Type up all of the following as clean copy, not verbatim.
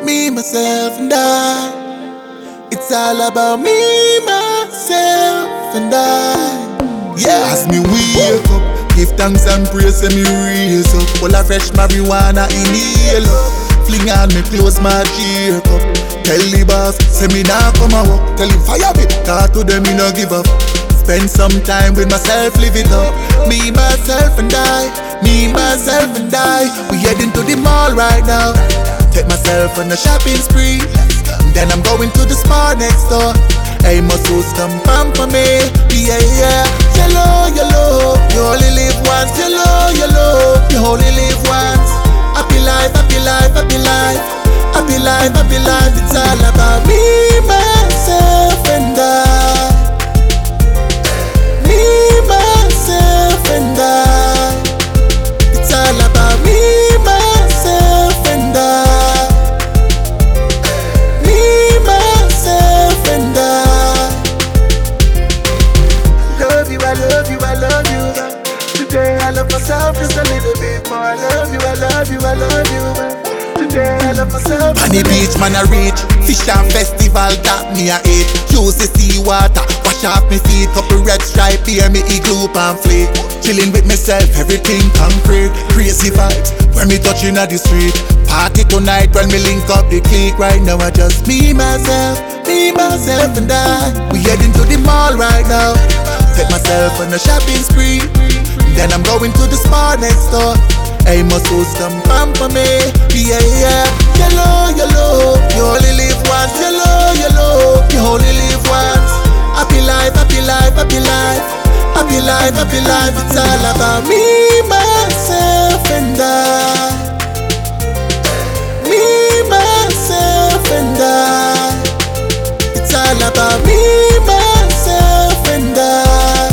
Me, myself, and I. It's all about me, myself, and I. Yeah. As me wake up, give thanks and praise, say me raise up. Full of fresh marijuana inhale up. Fling on me close, my cheer up. Tell the boss, say me nah come a walk. Tell him fire me, talk to them, me no give up. Spend some time with myself, live it up. Me, myself, and I. Me, myself, and I. We heading to the mall right now. Take myself on a shopping spree. Then I'm going to the spa next door. Hey, muscles come pamper me. Yeah, yeah. Yellow, yellow. You only live once. Yellow, yellow. You only live once. Happy life, happy life, happy life. Happy life, happy life. It's all about me, myself, and I. Me, myself, and I. It's all about me, myself, and I. Me, myself, and I. Love you, I love you, I love you. Today I love myself just a little bit more. I love you, I love you, I love you. Today I love myself. On the beach, man, I reach. Fish and festival, that me I eat. Use the sea water, wash off me feet. Couple red stripe, hear me igloo pamphlet. Chilling with myself, everything concrete. Crazy vibes, when me touching at the street. Party tonight when me link up the clique. Right now I just me, myself, and I. We heading to the mall right now. Take myself on a shopping spree. Then I'm going to the spa next door. Hey, muscles come pamper me. Yeah, yeah. Yellow, yellow. You only live once. Yellow, yellow. You only live once. Happy life, happy life, happy life. Happy life, happy life. It's all about me, myself, and I. Me, myself, and I. It's all about me, myself, and I.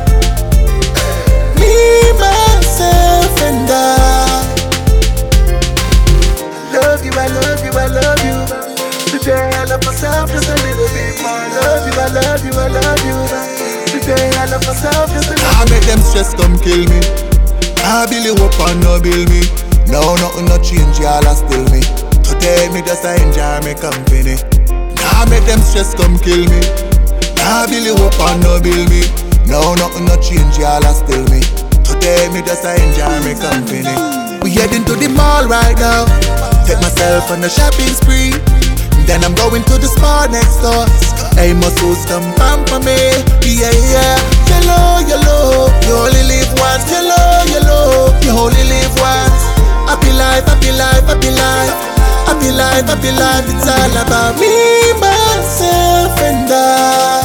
Me, myself, and I. Love you, I love you, I love you. Today I love myself just a little bit more. Love you, I love you, I love you. Today I love myself just a little bit more. I make them stress come kill me. I build you up and no build me. No, nothing no change, y'all are still me. Today me just enjoy me company. I make them stress come kill me. I build you up and no build me. No, nothing no change, y'all are still me. Today me just enjoy me company. We heading to the mall right now. Take myself on a shopping spree. Then I'm going to the spa next door. Hey, muscles come pamper me. Yeah, yeah. Yellow, yellow. You only live once. Yellow, yellow. You only live once. Happy life, happy life, happy life. Happy life, happy life. It's all about me, myself, and I.